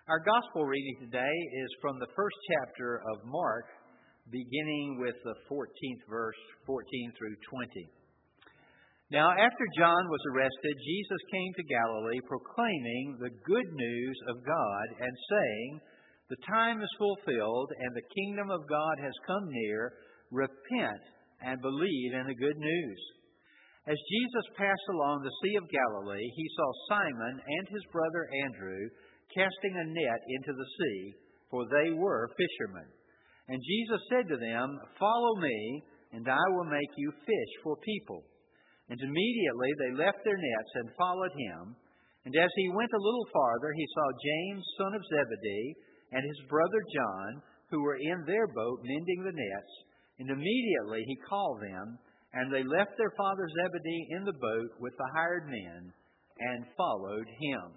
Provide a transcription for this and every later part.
Our gospel reading today is from the first chapter of Mark, beginning with the 14th verse, 14 through 20. Now, after John was arrested, Jesus came to Galilee proclaiming the good news of God and saying, "The time is fulfilled and the kingdom of God has come near. Repent and believe in the good news." As Jesus passed along the Sea of Galilee, he saw Simon and his brother Andrew casting a net into the sea, for they were fishermen. And Jesus said to them, "Follow me, and I will make you fish for people." And immediately they left their nets and followed him. And as he went a little farther, he saw James, son of Zebedee, and his brother John, who were in their boat mending the nets. And immediately he called them, and they left their father Zebedee in the boat with the hired men and followed him.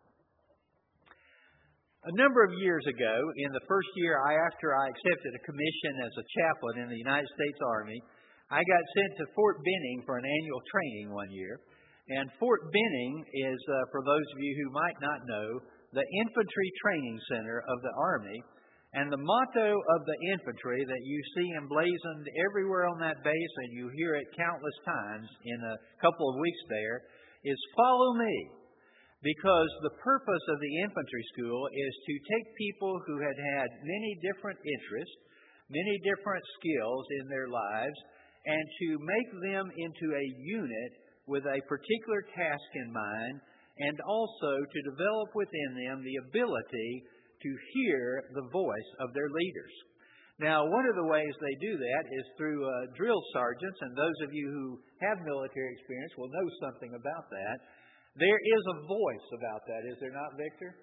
A number of years ago, in the first year after I accepted a commission as a chaplain in the United States Army, I got sent to Fort Benning for an annual training one year. And Fort Benning is, for those of you who might not know, the infantry training center of the Army. And the motto of the infantry that you see emblazoned everywhere on that base, and you hear it countless times in a couple of weeks there, is "Follow me." Because the purpose of the infantry school is to take people who had had many different interests, many different skills in their lives, and to make them into a unit with a particular task in mind, and also to develop within them the ability to hear the voice of their leaders. Now, one of the ways they do that is through drill sergeants, and those of you who have military experience will know something about that. There is a voice about that, is there not, Victor?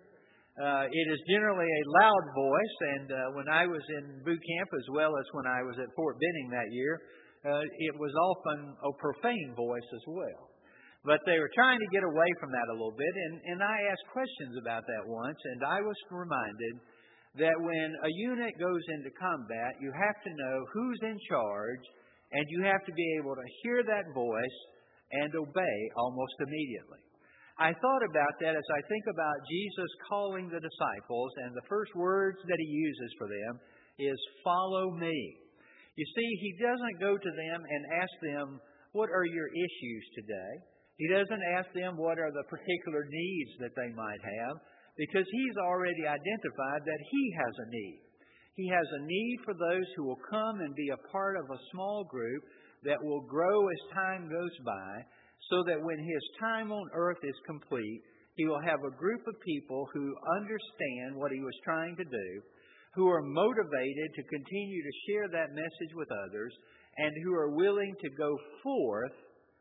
It is generally a loud voice, and when I was in boot camp as well as when I was at Fort Benning that year, it was often a profane voice as well. But they were trying to get away from that a little bit, and I asked questions about that once, and I was reminded that when a unit goes into combat, you have to know who's in charge, and you have to be able to hear that voice and obey almost immediately. I thought about that as I think about Jesus calling the disciples, and the first words that he uses for them is, "Follow me." You see, he doesn't go to them and ask them, "What are your issues today?" He doesn't ask them what are the particular needs that they might have, because he's already identified that he has a need. He has a need for those who will come and be a part of a small group that will grow as time goes by, so that when his time on earth is complete, he will have a group of people who understand what he was trying to do, who are motivated to continue to share that message with others, and who are willing to go forth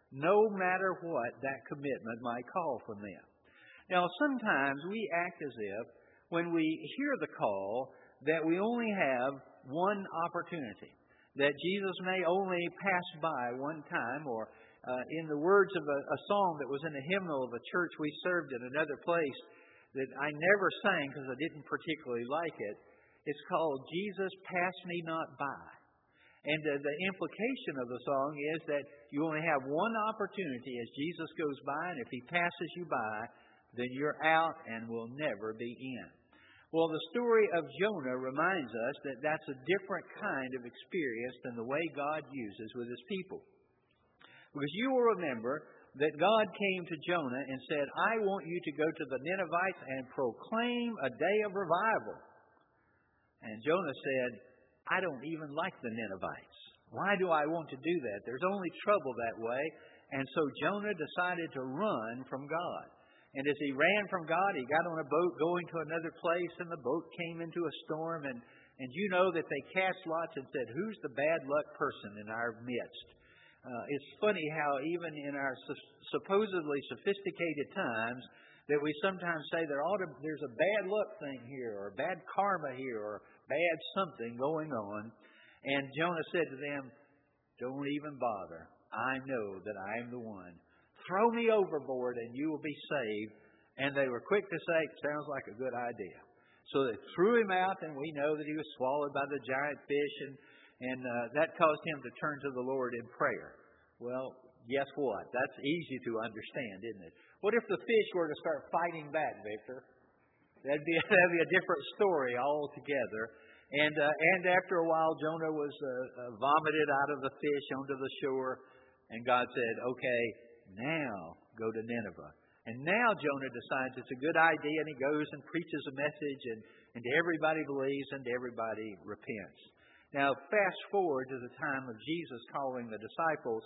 no matter what that commitment might call from them. Now, sometimes we act as if, when we hear the call, that we only have one opportunity, that Jesus may only pass by one time, or in the words of a song that was in a hymnal of a church we served in another place that I never sang because I didn't particularly like it. It's called "Jesus, Pass Me Not By." And the implication of the song is that you only have one opportunity as Jesus goes by, and if he passes you by, then you're out and will never be in. Well, the story of Jonah reminds us that that's a different kind of experience than the way God uses with his people. Because you will remember that God came to Jonah and said, "I want you to go to the Ninevites and proclaim a day of revival." And Jonah said, "I don't even like the Ninevites. Why do I want to do that? There's only trouble that way." And so Jonah decided to run from God. And as he ran from God, he got on a boat going to another place, and the boat came into a storm. And you know that they cast lots and said, "Who's the bad luck person in our midst?" It's funny how even in our supposedly sophisticated times that we sometimes say there's a bad luck thing here, or bad karma here, or bad something going on. And Jonah said to them, "Don't even bother. I know that I am the one. Throw me overboard and you will be saved." And they were quick to say, "Sounds like a good idea." So they threw him out, and we know that he was swallowed by the giant fish, and that caused him to turn to the Lord in prayer. Well, guess what? That's easy to understand, isn't it? What if the fish were to start fighting back, Victor? That'd be a different story altogether. And after a while, Jonah was vomited out of the fish onto the shore, and God said, "Okay, now go to Nineveh." And now Jonah decides it's a good idea, and he goes and preaches a message, and everybody believes and everybody repents. Now, fast forward to the time of Jesus calling the disciples.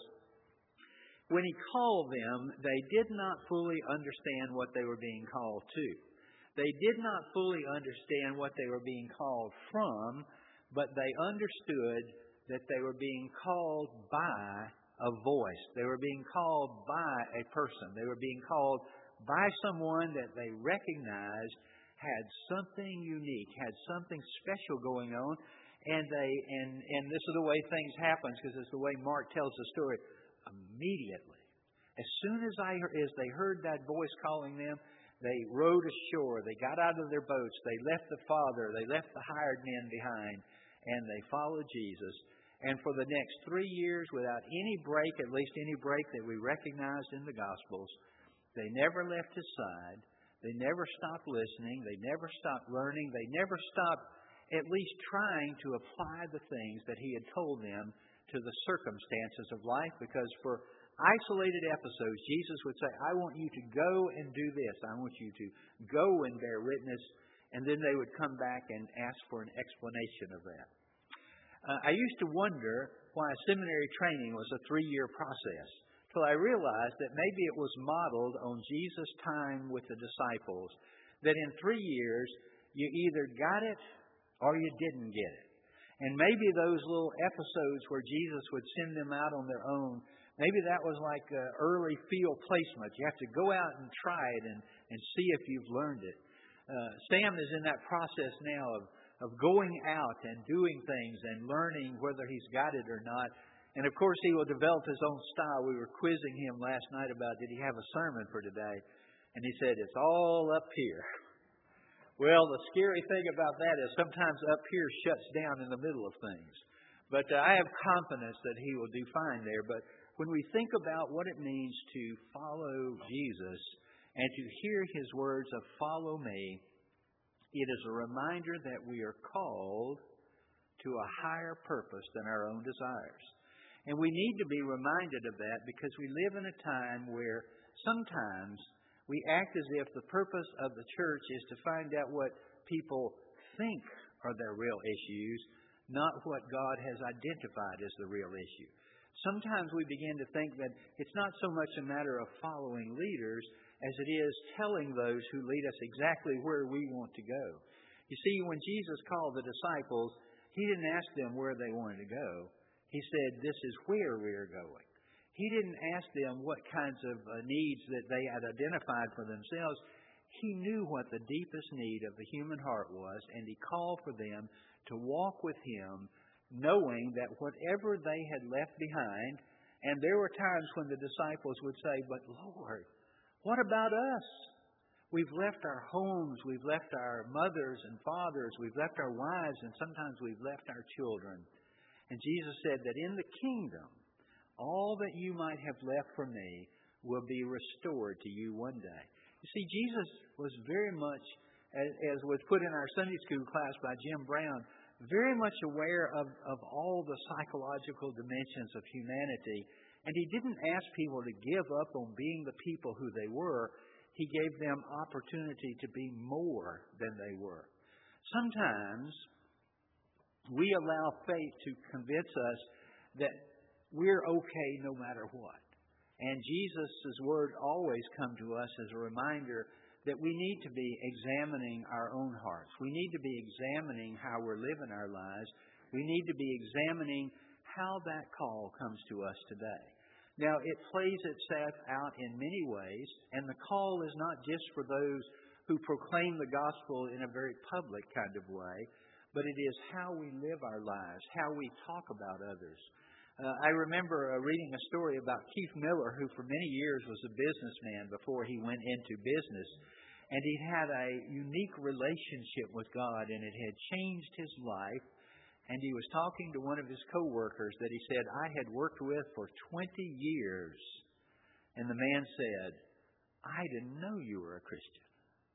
When he called them, they did not fully understand what they were being called to. They did not fully understand what they were being called from, but they understood that they were being called by a voice. They were being called by a person. They were being called by someone that they recognized had something unique, had something special going on. And this is the way things happen, because it's the way Mark tells the story. Immediately, as soon as they heard that voice calling them, they rowed ashore. They got out of their boats. They left the father. They left the hired men behind, and they followed Jesus. And for the next 3 years, without any break, at least any break that we recognized in the Gospels, they never left his side. They never stopped listening. They never stopped learning. They never stopped at least trying to apply the things that he had told them to the circumstances of life, because for isolated episodes, Jesus would say, "I want you to go and do this. I want you to go and bear witness." And then they would come back and ask for an explanation of that. I used to wonder why seminary training was a 3-year process, till I realized that maybe it was modeled on Jesus' time with the disciples, that in 3 years you either got it or you didn't get it. And maybe those little episodes where Jesus would send them out on their own, maybe that was like early field placement. You have to go out and try it and see if you've learned it. Sam is in that process now of going out and doing things and learning whether he's got it or not. And of course, he will develop his own style. We were quizzing him last night about, did he have a sermon for today? And he said, "It's all up here." Well, the scary thing about that is sometimes up here shuts down in the middle of things. But I have confidence that he will do fine there. But when we think about what it means to follow Jesus and to hear his words of "follow me," it is a reminder that we are called to a higher purpose than our own desires. And we need to be reminded of that, because we live in a time where sometimes we act as if the purpose of the church is to find out what people think are their real issues, not what God has identified as the real issue. Sometimes we begin to think that it's not so much a matter of following leaders as it is telling those who lead us exactly where we want to go. You see, when Jesus called the disciples, he didn't ask them where they wanted to go. He said, "This is where we are going." He didn't ask them what kinds of needs that they had identified for themselves. He knew what the deepest need of the human heart was, and he called for them to walk with him, knowing that whatever they had left behind, and there were times when the disciples would say, "But Lord, what about us? We've left our homes, we've left our mothers and fathers, we've left our wives, and sometimes we've left our children." And Jesus said that in the kingdom, all that you might have left for me will be restored to you one day. You see, Jesus was very much, as was put in our Sunday school class by Jim Brown, very much aware of all the psychological dimensions of humanity. And he didn't ask people to give up on being the people who they were. He gave them opportunity to be more than they were. Sometimes we allow faith to convince us that we're okay no matter what. And Jesus' word always comes to us as a reminder that we need to be examining our own hearts. We need to be examining how we're living our lives. We need to be examining how that call comes to us today. Now, it plays itself out in many ways, and the call is not just for those who proclaim the gospel in a very public kind of way, but it is how we live our lives, how we talk about others. I remember reading a story about Keith Miller, who for many years was a businessman before he went into business. And he had a unique relationship with God, and it had changed his life. And he was talking to one of his co-workers that he said, "I had worked with for 20 years. And the man said, "I didn't know you were a Christian."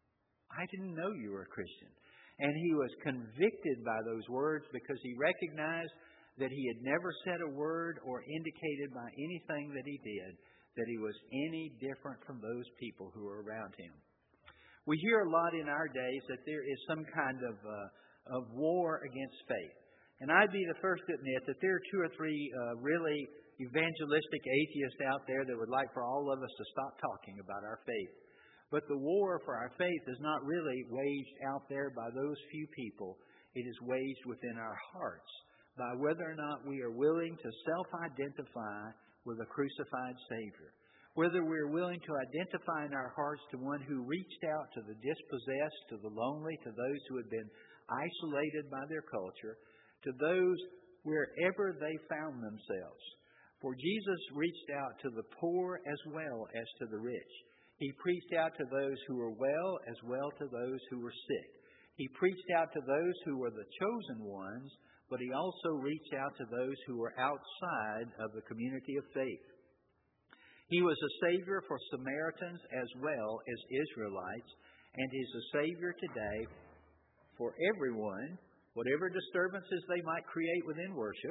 I didn't know you were a Christian. And he was convicted by those words because he recognized that he had never said a word or indicated by anything that he did that he was any different from those people who were around him. We hear a lot in our days that there is some kind of war against faith. And I'd be the first to admit that there are two or three really evangelistic atheists out there that would like for all of us to stop talking about our faith. But the war for our faith is not really waged out there by those few people. It is waged within our hearts by whether or not we are willing to self-identify with a crucified Savior. Whether we're willing to identify in our hearts to one who reached out to the dispossessed, to the lonely, to those who had been isolated by their culture, to those wherever they found themselves. For Jesus reached out to the poor as well as to the rich. He preached out to those who were well to those who were sick. He preached out to those who were the chosen ones, but he also reached out to those who were outside of the community of faith. He was a Savior for Samaritans as well as Israelites, and is a Savior today for everyone, whatever disturbances they might create within worship,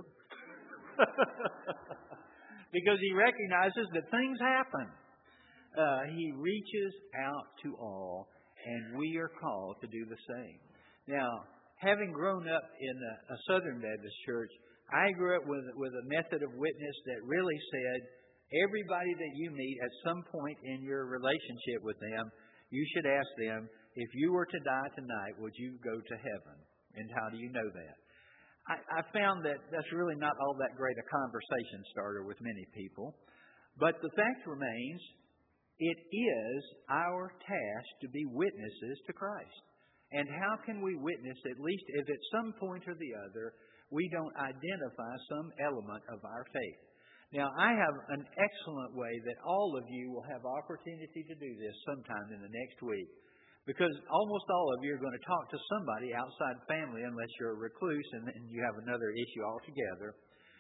because he recognizes that things happen. He reaches out to all, and we are called to do the same. Now, having grown up in a Southern Baptist church, I grew up with a method of witness that really said, everybody that you meet at some point in your relationship with them, you should ask them, if you were to die tonight, would you go to heaven? And how do you know that? I found that that's really not all that great a conversation starter with many people. But the fact remains, it is our task to be witnesses to Christ. And how can we witness, at least if at some point or the other, we don't identify some element of our faith? Now, I have an excellent way that all of you will have opportunity to do this sometime in the next week, because almost all of you are going to talk to somebody outside family, unless you're a recluse and you have another issue altogether.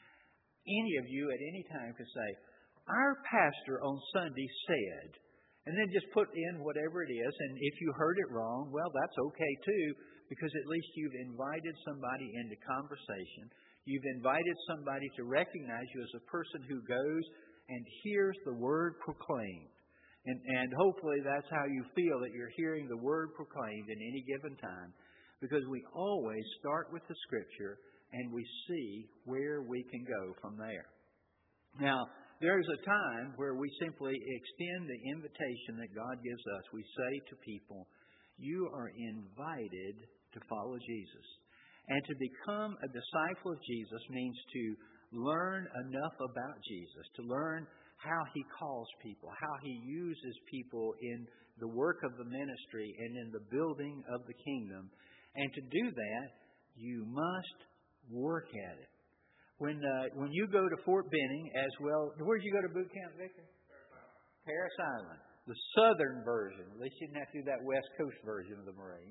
Any of you at any time could say, our pastor on Sunday said, and then just put in whatever it is, and if you heard it wrong, well, that's okay too, because at least you've invited somebody into conversation. You've invited somebody to recognize you as a person who goes and hears the word proclaimed. And hopefully that's how you feel, that you're hearing the word proclaimed in any given time, because we always start with the Scripture and we see where we can go from there. Now, there's a time where we simply extend the invitation that God gives us. We say to people, you are invited to follow Jesus. And to become a disciple of Jesus means to learn enough about Jesus, to learn how He calls people, how He uses people in the work of the ministry and in the building of the kingdom. And to do that, you must work at it. When you go to Fort Benning as well, where did you go to boot camp, Victor? Parris Island. The southern version. At least you didn't have to do that West Coast version of the Marines.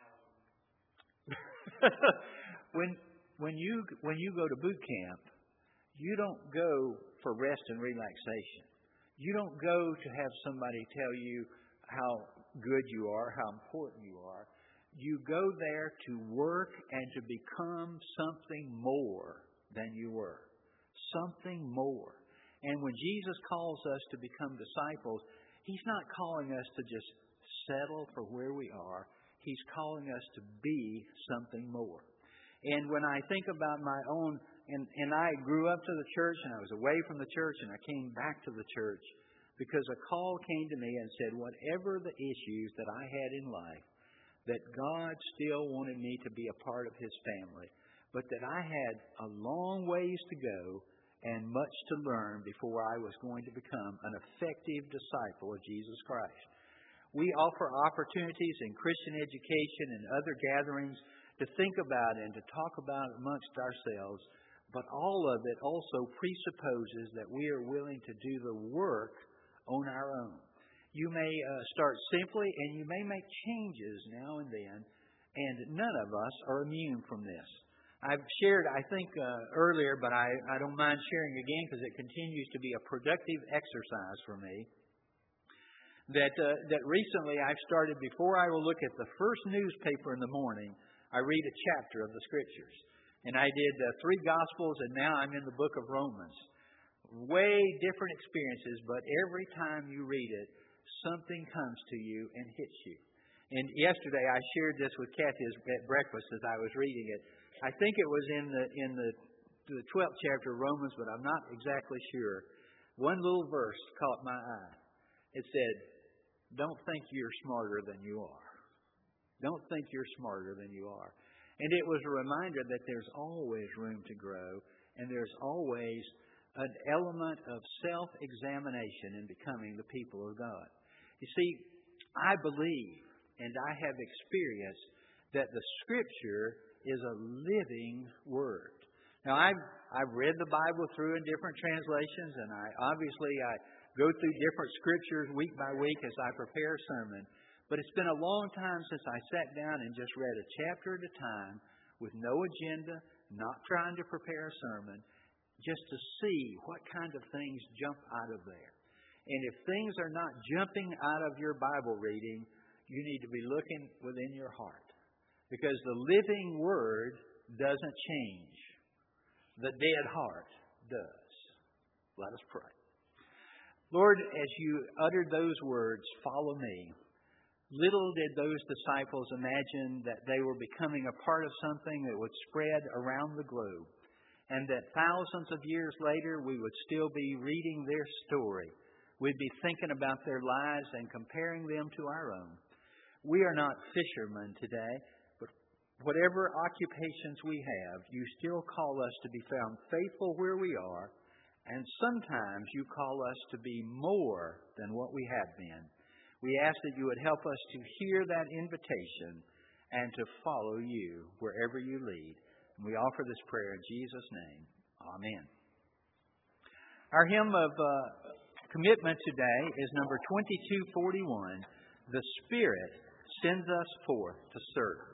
When you go to boot camp, you don't go for rest and relaxation. You don't go to have somebody tell you how good you are, how important you are. You go there to work and to become something more than you were. Something more. And when Jesus calls us to become disciples, He's not calling us to just settle for where we are. He's calling us to be something more. And when I think about my own, and I grew up to the church, and I was away from the church, and I came back to the church because a call came to me and said, whatever the issues that I had in life, that God still wanted me to be a part of His family, but that I had a long ways to go and much to learn before I was going to become an effective disciple of Jesus Christ. We offer opportunities in Christian education and other gatherings to think about and to talk about amongst ourselves, but all of it also presupposes that we are willing to do the work on our own. You may start simply, and you may make changes now and then, and none of us are immune from this. I've shared, I think, earlier, but I don't mind sharing again because it continues to be a productive exercise for me. that recently I've started, before I will look at the first newspaper in the morning, I read a chapter of the Scriptures. And I did 3 Gospels, and now I'm in the book of Romans. Way different experiences, but every time you read it, something comes to you and hits you. And yesterday I shared this with Kathy at breakfast as I was reading it. I think it was in the 12th chapter of Romans, but I'm not exactly sure. One little verse caught my eye. It said, "Don't think you're smarter than you are. Don't think you're smarter than you are." And it was a reminder that there's always room to grow, and there's always an element of self-examination in becoming the people of God. You see, I believe and I have experienced that the Scripture is a living Word. Now, I've read the Bible through in different translations, and I go through different Scriptures week by week as I prepare a sermon. But it's been a long time since I sat down and just read a chapter at a time with no agenda, not trying to prepare a sermon, just to see what kind of things jump out of there. And if things are not jumping out of your Bible reading, you need to be looking within your heart. Because the living Word doesn't change. The dead heart does. Let us pray. Lord, as you uttered those words, "Follow me," little did those disciples imagine that they were becoming a part of something that would spread around the globe, and that thousands of years later we would still be reading their story. We'd be thinking about their lives and comparing them to our own. We are not fishermen today, but whatever occupations we have, you still call us to be found faithful where we are, and sometimes you call us to be more than what we have been. We ask that you would help us to hear that invitation and to follow you wherever you lead. And we offer this prayer in Jesus' name. Amen. Our hymn of commitment today is number 2241, "The Spirit Sends Us Forth to Serve."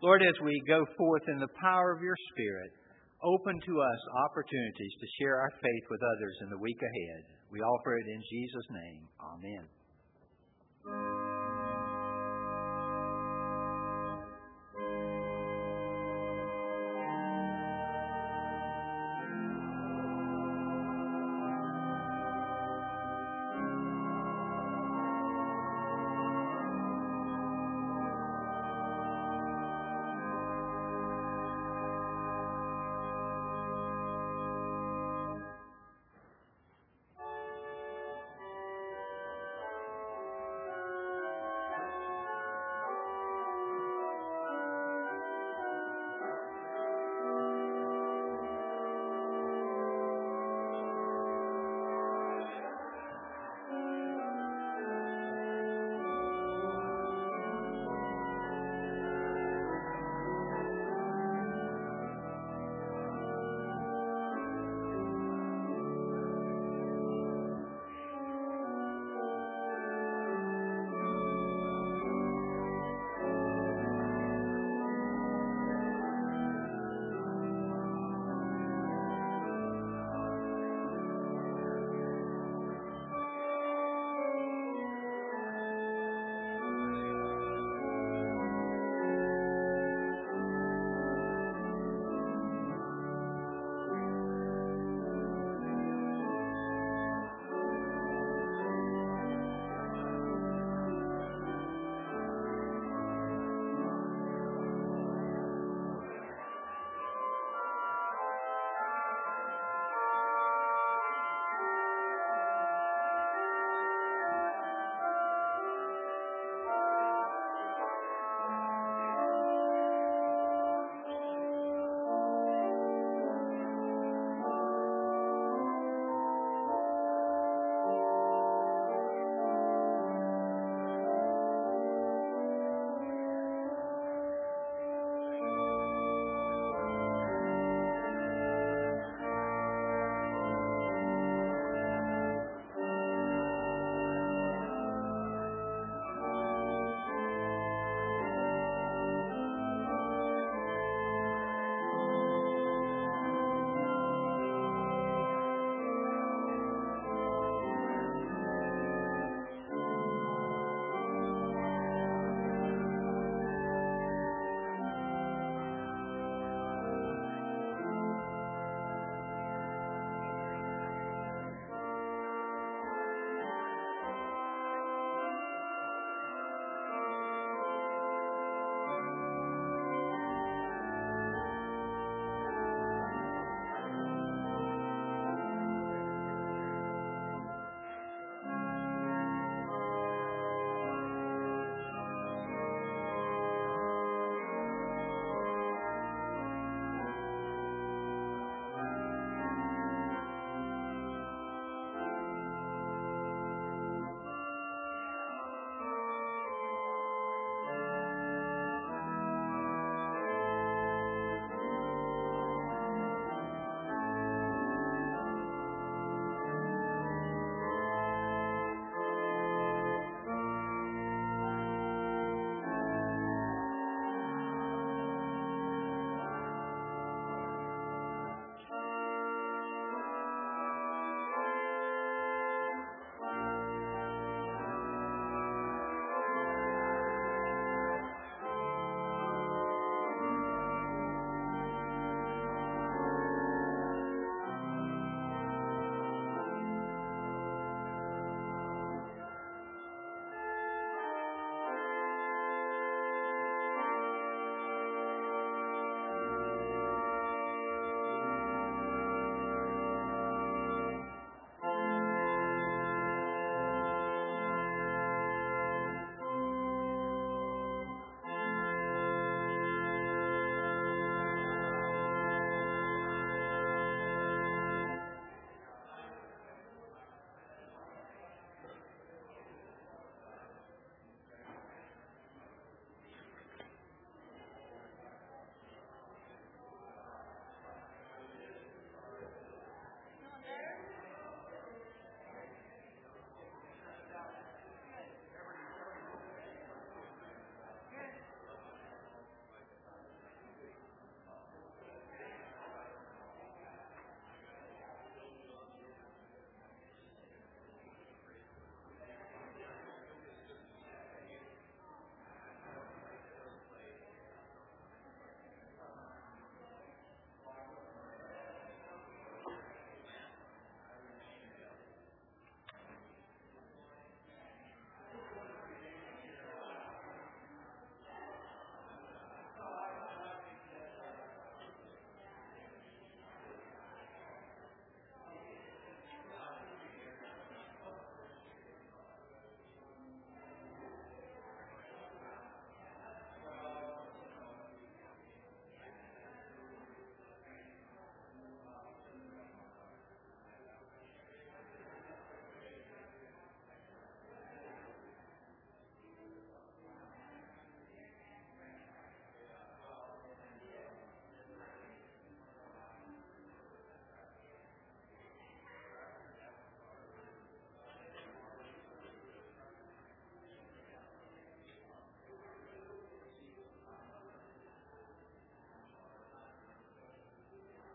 Lord, as we go forth in the power of your Spirit, open to us opportunities to share our faith with others in the week ahead. We offer it in Jesus' name. Amen.